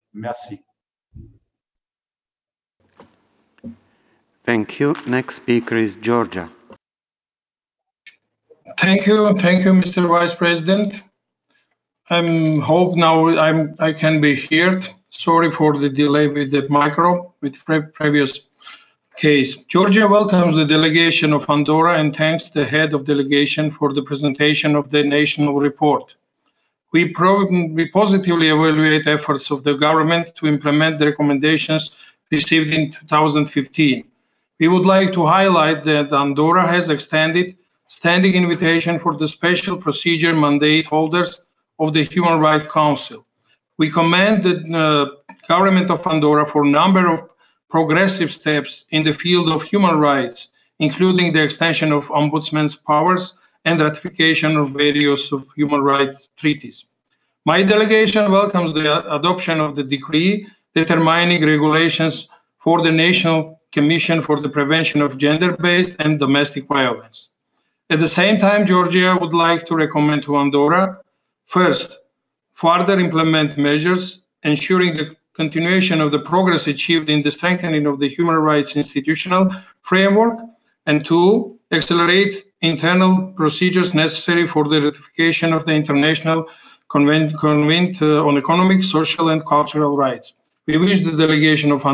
Merci. Thank you. Next speaker is Georgia. Thank you, Mr. Vice President. I hope now I can be heard. Sorry for the delay with the micro with previous case. Georgia welcomes the delegation of Andorra and thanks the head of delegation for the presentation of the national report. We positively evaluate efforts of the government to implement the recommendations received in 2015. We would like to highlight that Andorra has extended standing invitation for the special procedure mandate holders of the Human Rights Council. We commend the government of Andorra for a number of progressive steps in the field of human rights, including the extension of ombudsman's powers and ratification of various human rights treaties. My delegation welcomes the adoption of the decree determining regulations for the National Commission for the Prevention of Gender-Based and Domestic Violence. At the same time, Georgia would like to recommend to Andorra, first, further implement measures ensuring the continuation of the progress achieved in the strengthening of the human rights institutional framework, and two, accelerate internal procedures necessary for the ratification of the International Convention on Economic, Social and Cultural Rights. We wish the delegation of